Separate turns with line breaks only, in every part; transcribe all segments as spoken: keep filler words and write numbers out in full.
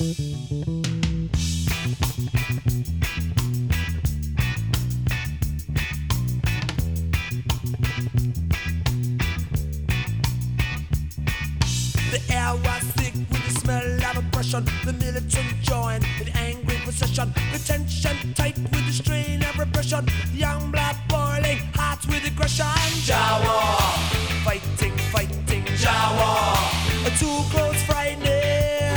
The air was thick with the smell of oppression. The militant joined in angry procession. The tension tight with the strain of repression. Young blood boiling, hearts with aggression. Jawa, fighting, fighting, Jawa. Too close, frightening.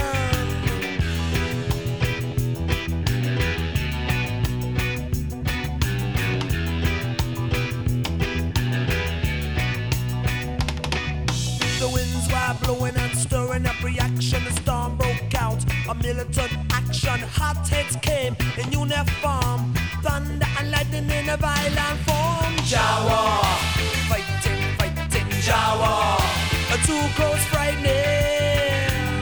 The winds were blowing and stirring up reaction. The storm broke out. A militant action. Hot heads came in uniform. Thunder and lightning in a violent form. Jawa, fighting, fighting, Jawa. Too close, frightening.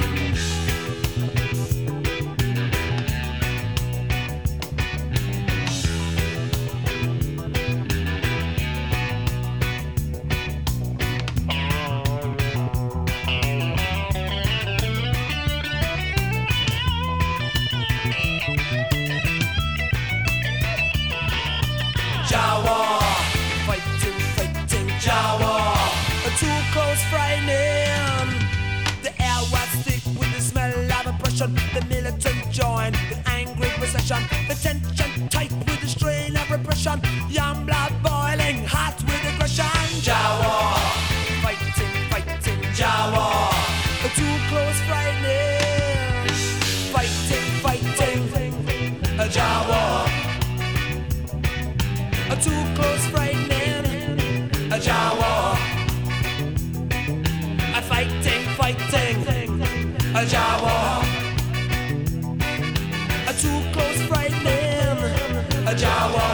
Jawa, fighting, fighting, Jawa. Too close, frightening. The air was thick with the smell of oppression. The militant joined in angry procession. The tension tight with the strain of repression. Young blood boiling, hot with aggression. Jawa, fighting, fighting, Jawa. Too close, frightening. Fighting, fighting, Jawa. Too close, frightening, Jawa. Fighting, fighting, Jawa. Too close, frightening, Jawa.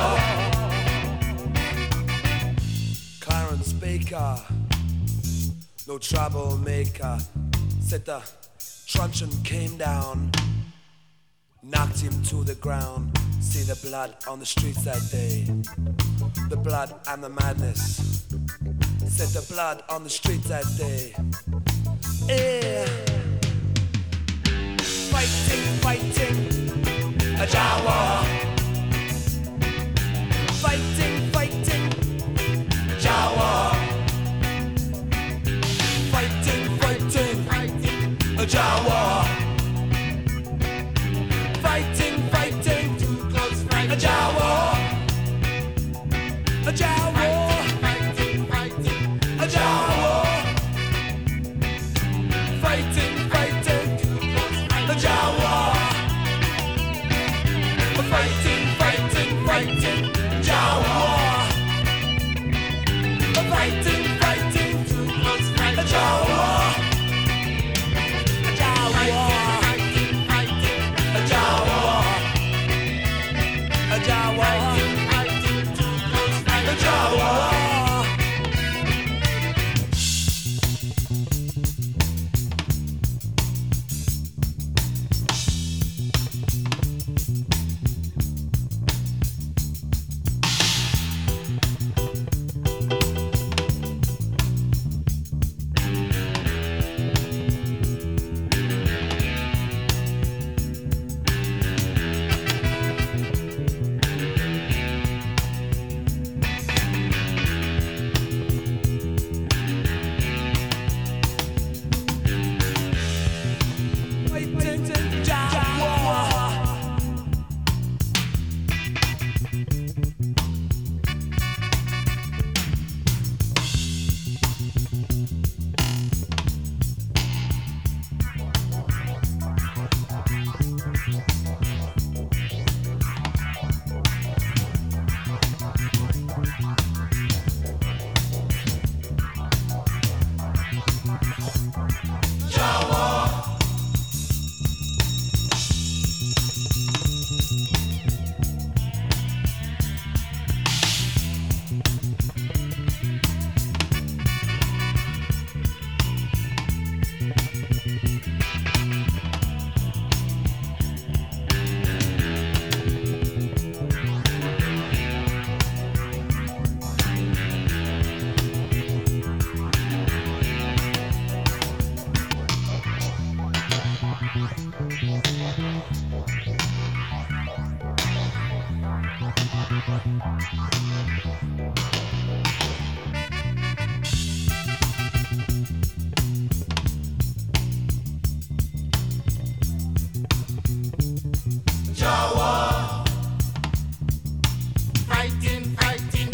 Clarence Baker, no troublemaker. Said the truncheon came down, knocked him to the ground. See the blood on the streets that day. The blood and the madness. Said the blood on the streets that day. Yeah. Fighting, fighting, a Jawa. Fighting, fighting, Jawa. Fighting, fighting, a Jawa. Fighting, fighting, a Jawa. A Jawa. Fighting, fighting, a Jawa. Fighting, fighting, a Jawa. Fighting, fighting, fighting, Jawa. Fighting, fighting, a Jawa. A Jawa. Jawa, fighting, fighting.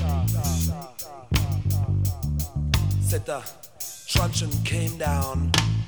Said the truncheon came down